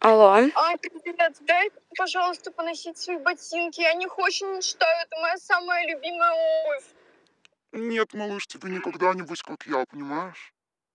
Алло. Привет, дай, пожалуйста, поносить свои ботинки. Я них очень мечтаю, это моя самая любимая обувь. Нет, малыш, тебе никогда не быть, как я, понимаешь?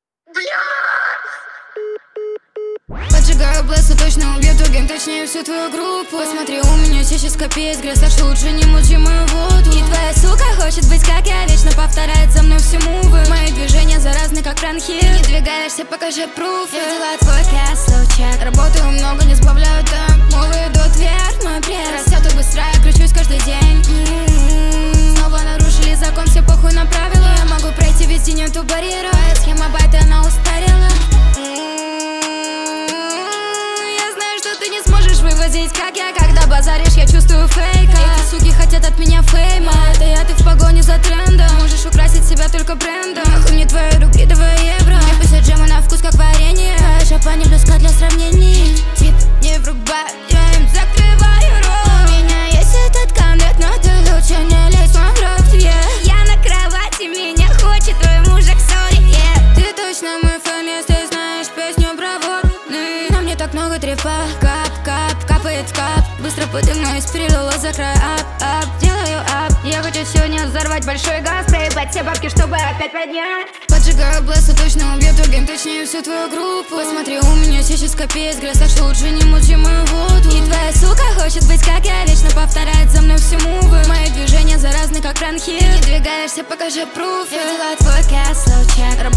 Поджигаю блэсу, точно убью тугим, точнее всю твою группу. Посмотри, у меня сейчас капец грязь, так что лучше не мучи мою воду. И твоя сука хочет быть как я, вечно повторяет за мной все мувы. Мои движения заразны, как бронхит. Ты не двигаешься, покажи пруфы. Я взяла твой кэслоу-чек, работаю много, не сбавляю темп. Мувы идут вверх, мой пресс растет и быстро, я кручусь каждый день. Снова нарушили закон, все похуй на правила. Я могу пройти, везде нету барьера. Твоя схема байта, она устарела. Ты не сможешь вывозить, как я, когда базаришь, я чувствую фейк. Эти суки хотят от меня фейма, это я, ты в погоне за трендом. Можешь украсить себя только брендом. Нахуй мне твои рубли, давай евро. Мне пусть джема на вкус, как варенье. Твоя жопа не близка для сравнений. Тип не врубай, я им закрываю рот. У меня есть этот коннект, но ты лучше не лезь в мой рот, Я на кровати, меня хочет твой мужик, сори, Ты точно мой фэн, если знаешь песню про водный. На мне так много трепа. Капает кап, быстро поднимаюсь, перелила за край. Ап, делаю ап. Я хочу сегодня взорвать большой газ, проебать все бабки, чтобы опять поднять. Поджигаю блэсу, точно убью тугим, точнее всю твою группу. Посмотри, у меня сейчас капец грязь, так что лучше не мучи мою воду. И твоя сука хочет быть как я, вечно повторяет за мной все мувы. Мои движения заразны, как бронхит. Ты не двигаешься, покажи пруф. Я взяла твой кэслоу-чек.